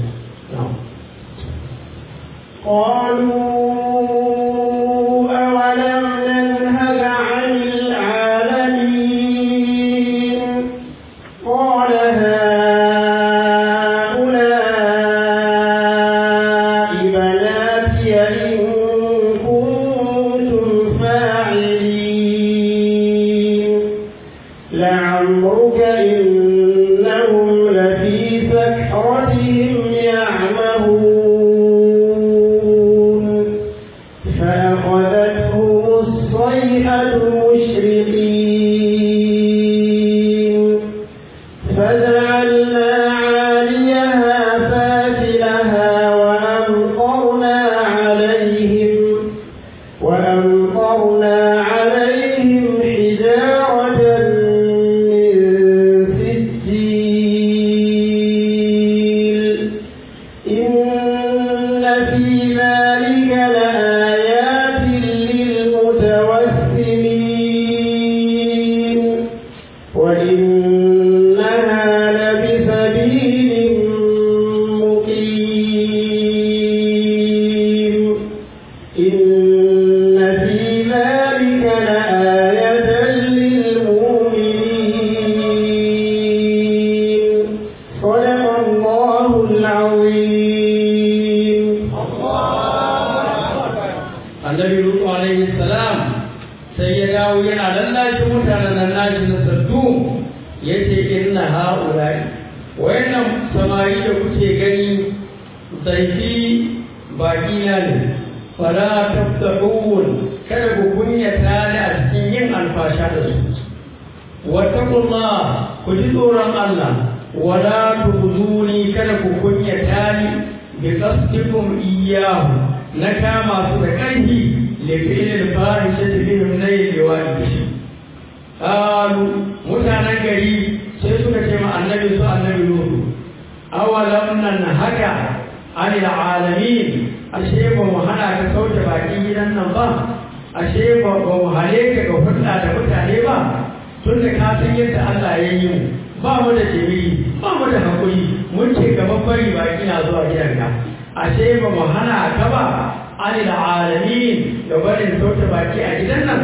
anil alamin da barin sauta baki a gidan nan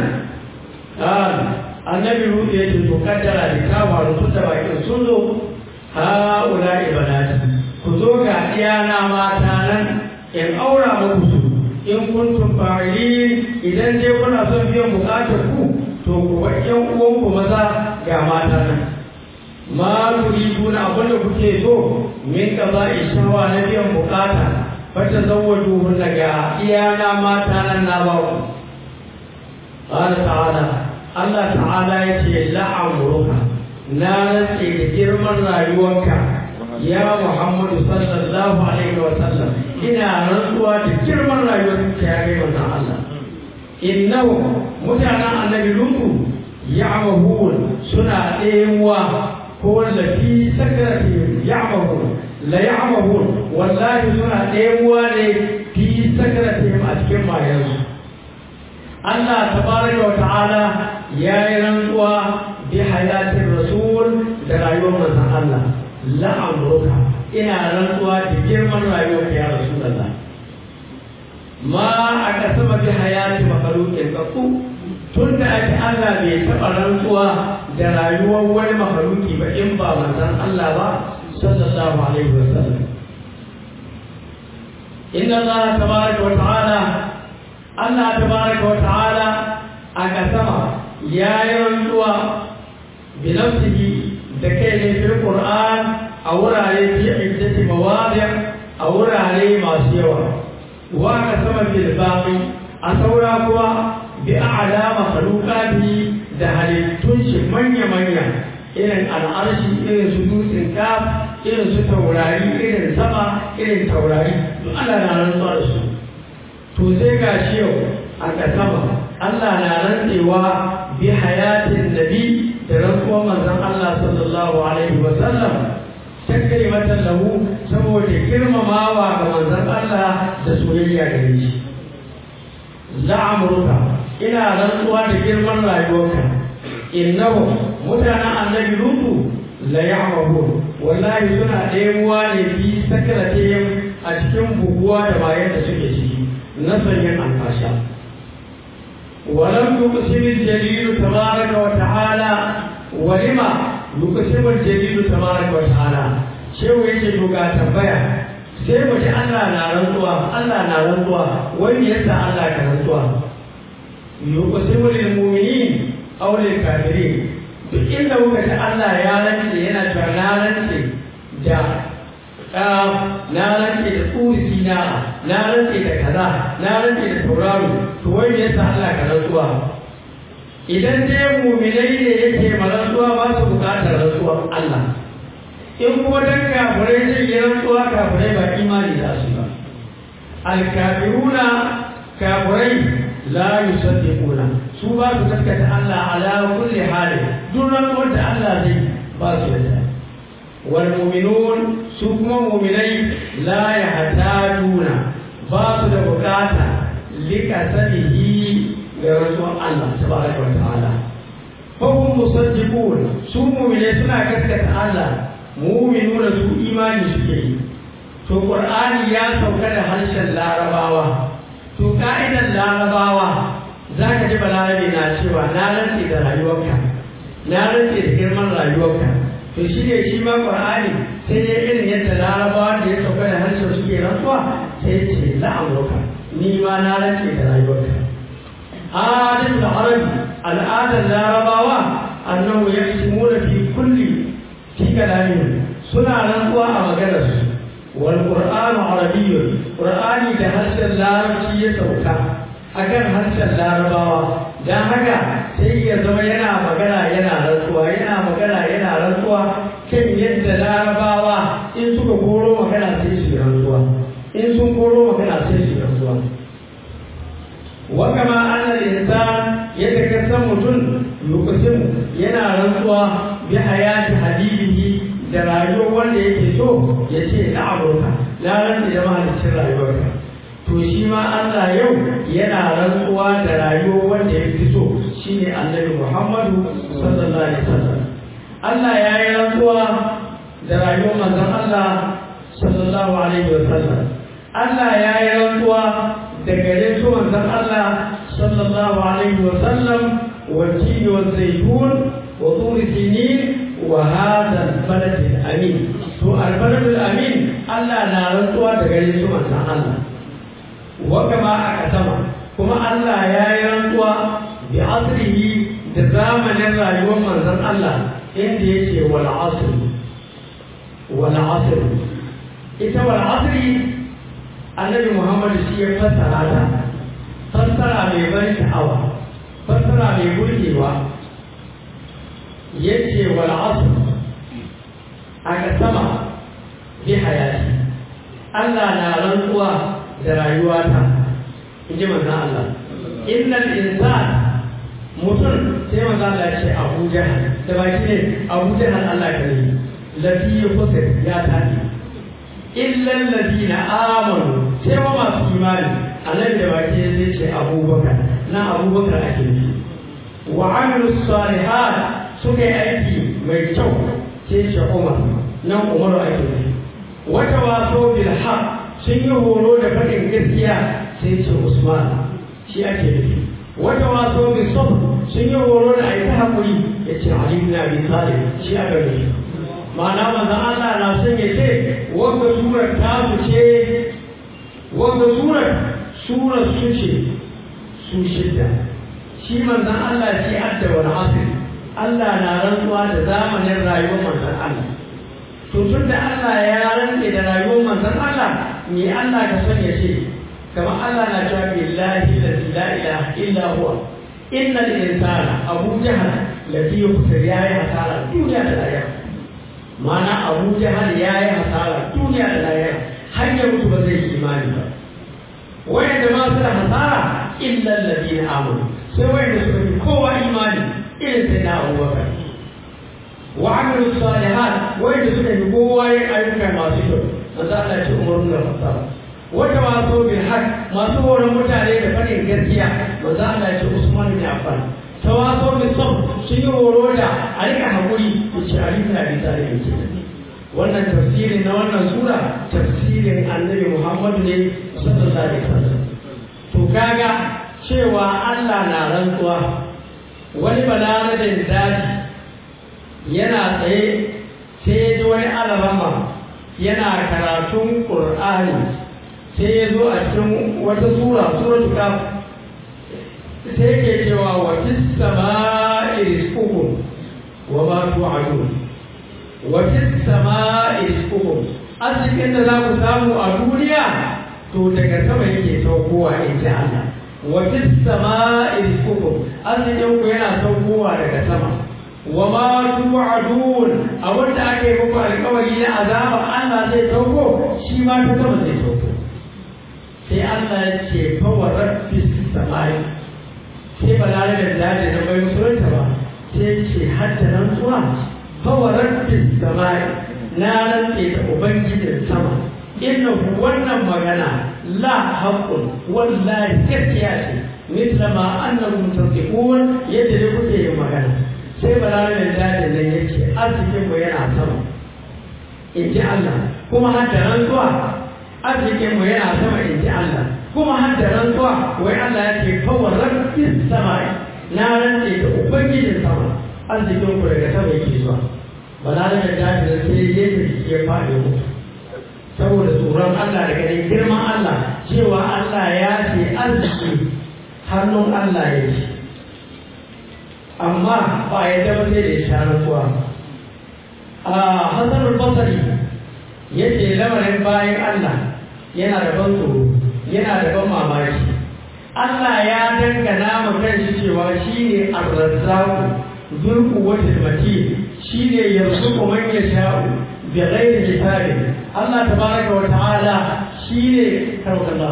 annabi Lut ya ce to kaddara da ta faru tun da bakin sun zo haula ibanati ku zo ga iyana mata nan in aura muku su in kuntum fa'ilin idan dai kuna son biyan bukatar ku to ku wa ƴan uwanku maza ga mata nan ma turiduna abin da kuke so min qaba'i shawa na biyan bukata fata zawwaju hunna ga iyana mata nan na ba ku qala ta'ala Allah ta'ala yace la'amruka na rantse da girman rayuwarka ya Muhammadu sallallahu alaihi wa sallam ina rantsuwa da girman rayuwarka ya kai wannan Allah innahu mutanen annabi Lutu ya'mahun suna ɗemuwa ko lafi sakarati ya'mahun la ya'mahun wallahi suna ɗemuwa ne fi sakarati a cikin mayansu Allah tabaraka wa ta'ala ya yi rantsuwa bi hayatin rasul da rayuwar manzon Allah la'amruka ina rantsuwa da girman rayuwar ya rasulullah ma aka sama bi hayati makhluqin kafu tunda ake Allah bai taɓa rantsuwa da rayuwar wani makhluqi ba in ba manzon Allah ba sallallahu alaihi wasallam inna Allah tabaraka wa ta'ala Allah tabaraka wa ta'ala aka sama ya yi rantsuwa bi nafsihi da kai ne fil Qur'an a wurare fi iddati mawadi' a wurare masu yawa wa ka sama bil baqi a saura kuwa bi a'la makhluqati da halittun shi manya irin al'arshi irin su dutsen kaf irin su taurari irin sama irin taurari to Allah na rantsuwa da su to sai ga shi yau a kasama Allah na rantsewa bi hayatin nabi da rantsuwar manzon Allah sallallahu alaihi wa sallam takrimatan lahu saboda girmamawa ga manzon Allah da soyayya gare shi la'amruka ina rantsuwa da girman rayuwarka innahu mutanen annabi Lutu la ya'mahun wallahi suna ɗemuwa ne fi sakaratihim a cikin buguwa da bayan da suke ciki na sanyin alfasha ولم يقسم الجليل تبارك وتعالى ولما يقسم الجليل تبارك وتعالى شو يجي لغا تنبيا sai mu ji Allah na rantsuwa wani yasa Allah ka rantsuwa yuqsimu lil mu'minin aw lil kafirin duk inda muka ji Allah ya rantse yana cewa na rantse da na rantse da tsurisi na rantse da kaza na rantse da tauraro to wani yasa Allah ka rantsuwa idan dai mu'minai ne yake rantsuwa ba su bukatar rantsuwar Allah in kuma dan kafirai zai yi rantsuwa kafirai ba imani da su ba al-kafiruna kafirai la yusaddiquna su ba su gaskata Allah ala kulli hali duk rantsuwar da Allah zai ba su da wal mu'minun su kuma mu'minai la yahtajuna ba su da bukata likasanihi ga rantsuwar Allah tabaraka wa ta'ala fa hum musaddiqun su mu'minai suna gaskata Allah mu'minuna su imani suke yi to qur'ani ya sauka da harshen larabawa to ka'idan larabawa zaka ji balarabe na cewa na rantse da rayuwarka na rantse da girman rayuwarka to shi ne shi ma qur'ani sai dai irin yadda larabawa da ya sauka da harshen suke rantsuwa sai ce la'amruka ni ma na rantse da rayuwarka adin da arabi al'adar larabawa annahu yaqsimuna fi kulli fi kalamin suna rantsuwa a maganarsu wal qur'anu arabiyyun qur'ani da harshen larabci ya sauka akan harshen larabawa dan haka sai ya zama yana magana yana rantsuwa yana magana yana rantsuwa kan yadda larabawa in suka koro magana sai su rantsuwa in sun koro magana sai su rantsuwa wa kama anna al-insan yadda kasan mutum lokacin yana rantsuwa bi hayati habibihi da rayuwar wanda yake so ya ce na aburka na rantsa da mahalicin rayuwarka to shi ma Allah yau yana rantsuwa da rayuwar wanda yake so shine Annabi Muhammadu sallallahu alaihi wasallam Allah ya yi rantsuwa da rayuwar manzon Allah sallallahu alaihi wasallam Allah ya yi rantsuwa دقالين سوى الله صلى الله عليه وسلم والتين والزيتون وطور سنين وهذا البلد الأمين. البلد الأمين الله نارنتوا دقالين سوى الله وكما أكتم كما الله يا يرنتوا بعصره تزامن الرأيوم من الله إن يشي والعصر والعصر إذا والعصر النبي محمد شيء فسر هذا فسر ببرك أوا فسر ببركوا يشي والعصر أكتم بحياتي الله نارنتوا درايواتا إن جمعنا الله إن الإنسان mutum sai manzo Allah ya ce Abu Jahal da baki ne Abu Jahal Allah ya kare lati yufsir ya tafi illa alladhina amanu sai wa masu imani annabi da baki sai ce Abubakar na Abubakar ake yi wa amilus salihat suka yi aiki mai kyau sai ce Umar nan Umar ake yi wata waso bil haq sun yi horo da faɗin gaskiya sai ce Usman shi ake yi wata waso mai son sun yi horo da aiki haƙuri ya ce Ali bin Abi Talib shi a gare ma'ana manzon Allah na son ya ce wanda surar ta ce wanda surar su ce su shidda shi manzon Allah shi adda wani asiri Allah na rantsuwa da zamanin rayuwar manzon Allah to tun da Allah ya rantse da rayuwar manzon Allah me Allah ka son ya ce كما أننا جاء بالله الذي لا إله إلا هو إن الإنسان أبو جهل الذي يخسر ياي حسارة الدنيا للآية معنى أبو جهل ياي حسارة الدنيا للآية هل يموت بزي إيمانه وعندما سر حسارة إلا الذين آمنوا سوى سبب قوة إيمانه إلا سيدنا أبو بكر وعملوا الصالحات وإن سبب قوة أيضا ما سيدنا نزال أمر من الخطاب wata waso bil haq masu horon mutane da fadin gaskiya manzo Allah ya ce Usman bin Affan ta waso bil sabr sun yi horo da a rika hakuri ku ci Ali bin Abi Talib wannan tafsirin na wannan sura tafsirin Annabi Muhammad ne sallallahu alaihi wasallam to kaga cewa Allah na rantsuwa wani balarabin daji yana tsaye sai ya ji wani alarama yana karatun Qur'ani sai ya zo a cikin wata suratul kaf sai ke cewa wa fis samaa'i rizqukum wa ma tu'adun wa fis samaa'i rizqukum arzikin da za ku samu a duniya to daga sama yake saukowa in ji Allah wa fis samaa'i rizqukum arzikin ku yana saukowa daga sama wa ma tu'adun a wanda ake muku alƙawari na azaba Allah zai sauko shi ma ta sama zai sauko sai Allah ya ce fawa rabbi samai sai balare da daji da bai musulunta ba sai ce hatta nan zuwa fawa rabbi samai na rantse da ubangijin sama innahu wannan magana la haqqun wallahi gaskiya ce misla ma annakum tasdiqun yadda da kuke yin magana sai balare da daji nan yace arzikin mu yana sama in ji Allah kuma hatta nan zuwa arzikin mu yana sama in ji Allah kuma har da rantsuwa wai Allah ya ce kawai rabbis samai na rantse da ubangijin sama arzikin ku daga sama yake zuwa bala da dafi da sai ya faɗi mutu saboda tsoron Allah da ganin girman Allah cewa Allah ya ce arziki hannun Allah ya ce amma ba ya daba sai da ya sha rantsuwa Hassan al-Basri yace lamarin bayan Allah yana da ban tsoro yana da ban mamaki Allah ya dangana mu kanshi cewa shine ar-razzaq dhul quwwati matin shine yarzuqu man yasha'u bi ghairi hisab Allah tabaaraka wa ta'ala shine karwalla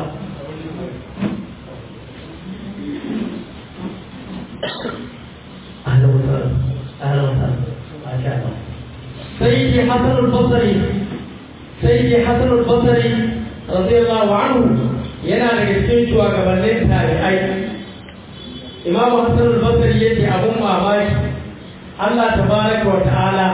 سيدي حسن البصري رضي الله عنه yana daga cikin shugabannin tabi'ai Imam Hassan al-Basri yace abun mamaki Allah tabaraka wa ta'ala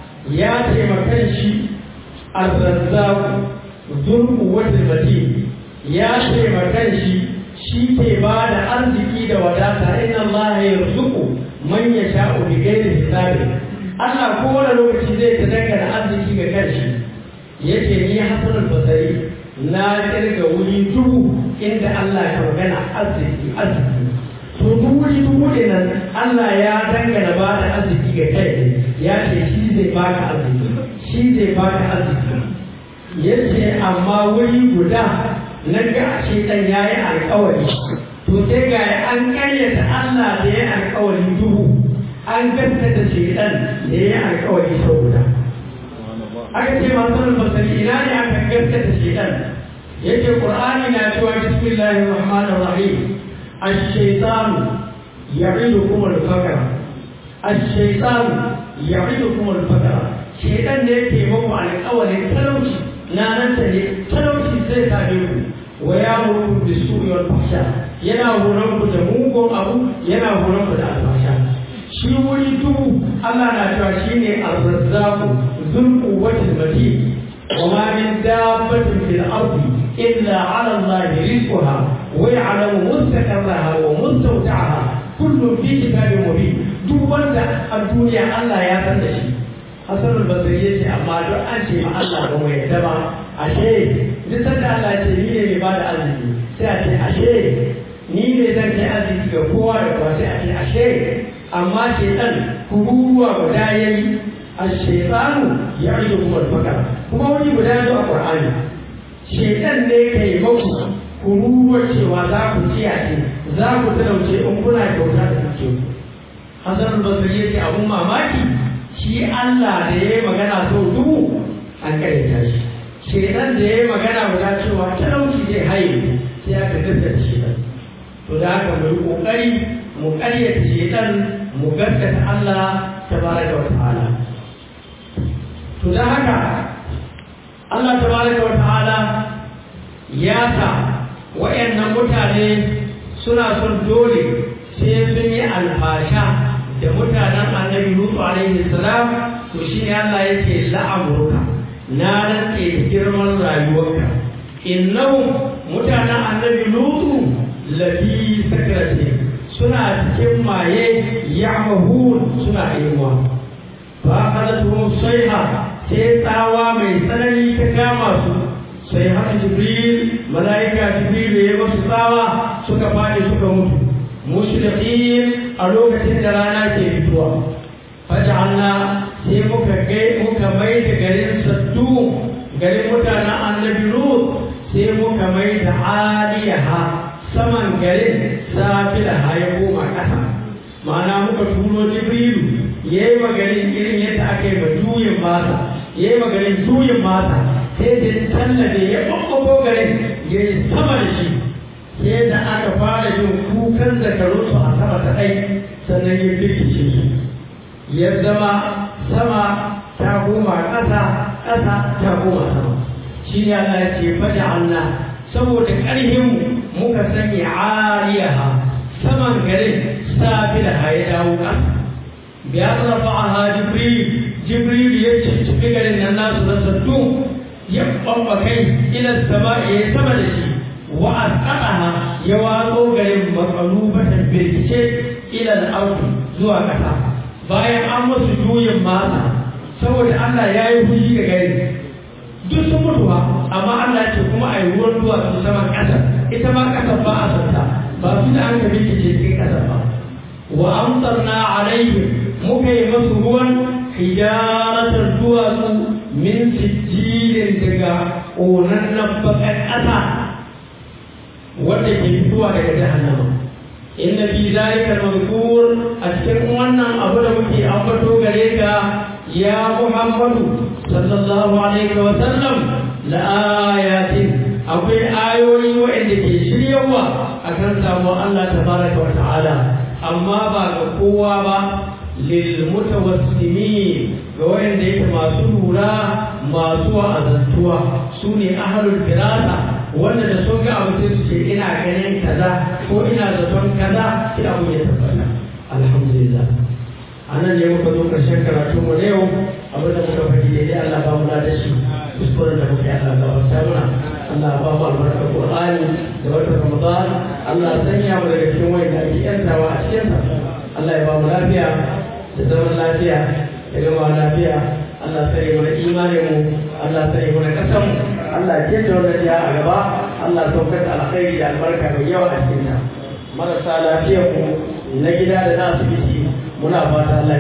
ya taimaka shi al-Razzaq dhul quwwati matin ya ce makan shi ke ba da arziki da wadata inna Allah yarzuqu man yasha'u bi ghairi hisabi Allah kowane lokaci zai ta dangana arziki ga kanshi yace ni Hassan al-Basri na kirga wuri dubu inda Allah ya magana arziki to wuri dubu nan Allah ya dangana ba da arziki ga kai ya ce shi zai baka arziki yace amma wuri guda na ga shi dan yayi alƙawari to sai ga an kayyata Allah da yayi alƙawari dubu an gaskata shi dan da yayi alƙawari sau guda aka ce masu basari ina ne aka gaskata shi dan yake Qur'ani na cewa bismillahir rahmanir rahim ash-shaytanu ya'idukum al-faqra shaytan ne yake muku alƙawarin talauci na nan ta ne talauci zai same ku wa ya muru bisu'i wal fahsha yana horon ku da mugun abu yana horon ku da alfasha shi wuri dubu Allah na cewa shine ar-razzaqu dhul quwwati matin wa ma min dabbatin fil ardi illa 'ala Allahi rizquha wa ya'lamu mustaqarraha wa mustawda'aha kullun fi kitabin mubin duk wanda a duniya Allah ya san da shi Hassan al-Basri yace amma duk an ce ma Allah ba mai yadda ba ashe duk sanda Allah ce ni ne mai bada arziki sai a ce ashe ni ne zan kai arziki ga kowa da kowa sai a ce ashe amma shaitan kururuwa guda yayi ash-shaytanu ya'idukum al-faqr kuma wani guda yazo a Qur'ani shaitan ne kai muku kururuwa cewa za ku ciyace za ku talauce in kuna kyauta da kuke Hassan al-Basri yace abun mamaki shi Allah da ya yi magana sau dubu an karyata shi shaitan da ya yi magana guda cewa talauci zai haye sai aka gaskata shaitan to da haka mu yi kokari mu karyata shaitan mu gaskata Allah tabaraka wa ta'ala to da haka Allah tabaraka wa ta'ala ya sa wayannan mutane suna son dole sai sun yi alfasha da mutanen annabi Lutu alaihi salam to shine Allah yake la'amruka na rantse da girman rayuwarka innahum mutanen annabi Lutu lafi sakrati suna cikin maye ya'mahun suna aiwa fa qadatuhum sayha sai tsawa mai tsanani ta kama su sai haka Jibril malaika Jibril ya musu tsawa suka fadi suka mutu mushriqin a lokacin da rana ke fitowa faj'alna sai muka mai da garin saddu garin mutanen annabi Lut sai muka mai da aliyaha saman garin safilaha ya koma ƙasa ma'ana muka turo Jibrilu yayi magarin irin yadda aka yi ba juyin masa yayi magarin juyin masa sai da tallabe ya ɓaɓɓako garin yayi sama da shi sai da aka fara yin kukan zakarunsu a sama ta ɗai sannan ya birkice su ya zama sama ta koma ƙasa ƙasa ta koma sama shi ne Allah ya ce faɗi Allah saboda ƙarfinmu muka sanya ariyaha saman garin safi da ya dawo ƙasa biyar rafa'aha jibril ya cikin garin nan nasu da saddu ya ɓaɓɓa kai ila sama ya sama da shi wa asqataha ya watso garin maqalubatan birkice ila al-ard zuwa kasa bayan an musu juyin mata saboda Allah ya yi fushi da garin duk sun mutu ba amma Allah ce kuma ai ruwan zuwa su sama kasa ita ma kasa ba a santa ba su da an ka birkice cikin kasa ba wa amtarna alaihim muka yi masu ruwan hijaratar duwatsu min sijilin daga ƙonannan baƙar ƙasa wanda ke fitowa daga jahannama inna fi zalika al-mazkur a cikin wannan abu da muke ambato gare ka ya Muhammadu sallallahu alaihi wa sallam la ayatin akwai ayoyi wanda ke shiryawa akan samuwar Allah tabaraka wa ta'ala amma ba ga kowa ba lil mutawassimin ga wanda yake masu lura masu wa'azantuwa sune ahlul firasa wanda da sun ga abu sai su ce ina ganin kaza ko ina zaton kaza sai abu ya tabbata alhamdulillah anan ne muka zo karshen karatu mu yau abin da muka faɗi dai Allah ba mu da shi kuskuren da muka yi Allah ba ta muna Allah ba mu albarkar Qur'ani da wata Ramadan Allah sanya mu daga cikin wanda ake yantawa a cikin sa Allah ya ba mu lafiya da zaman lafiya da gama lafiya Allah sai mu da imanin mu Allah sai mu da kasan mu Allah ya ce wannan ya a gaba Allah saukar da alkhairi da albarka mai yawa a cikin ta marasa lafiya ku na gida da na asibiti muna fata Allah